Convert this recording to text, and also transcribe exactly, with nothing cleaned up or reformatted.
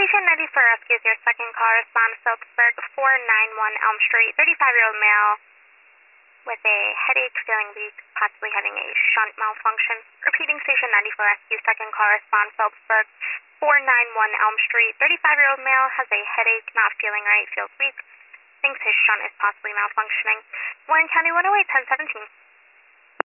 Station ninety-four Rescue is your second call. Respond to Phillipsburg, four ninety-one Elm Street. thirty-five-year-old male with a headache, feeling weak, possibly having a shunt malfunction. Repeating, Station ninety-four Rescue, second call. Respond to Phillipsburg, four ninety-one Elm Street. thirty-five-year-old male has a headache, not feeling right, feels weak, thinks his shunt is possibly malfunctioning. Warren County one oh eight, ten seventeen.